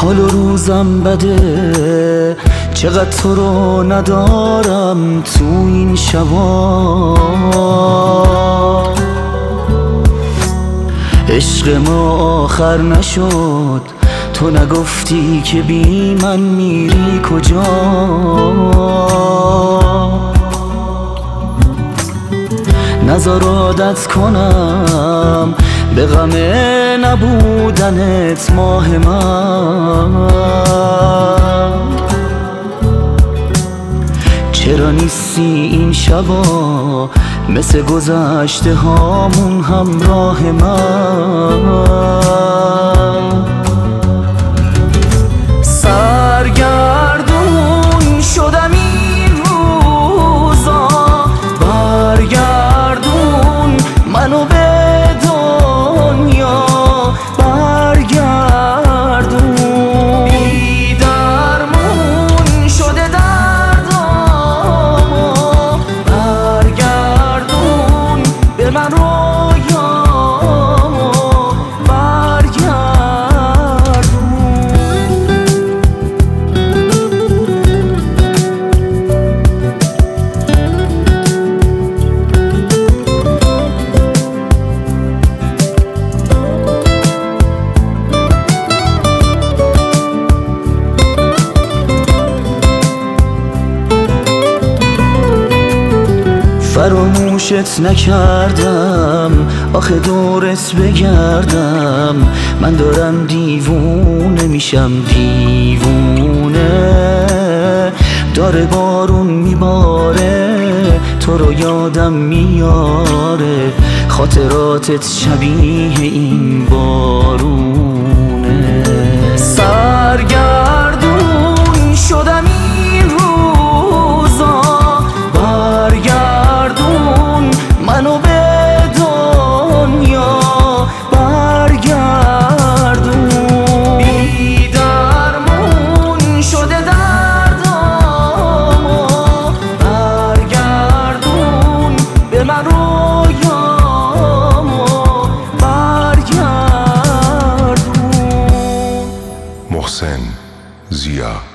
حال و روزم بده، چقدر تو رو ندارم تو این شبا. عشق ما آخر نشد، تو نگفتی که بی من میری کجا. نذار عادت کنم به غم نبودنت ماه من. چرا نیستی این شبا مثل گذشته هامون همراه من؟ سرگردون شدم این روزا، برگردون منو به دنیا، برگردون. بی درمون شده دردامو، برگردون به من رویامو، فراموشت نکردم آخه دورت بگردم. من دارم دیوونه میشم، دیوونه. داره بارون میباره تو رو یادم میاره، خاطراتت شبیه این بارونه. سرگردون شدم این روزا، منو به دنیا، برگردون. بی درمون شده دردامو، برگردون به من رویامو، برگردون. محسن زیا.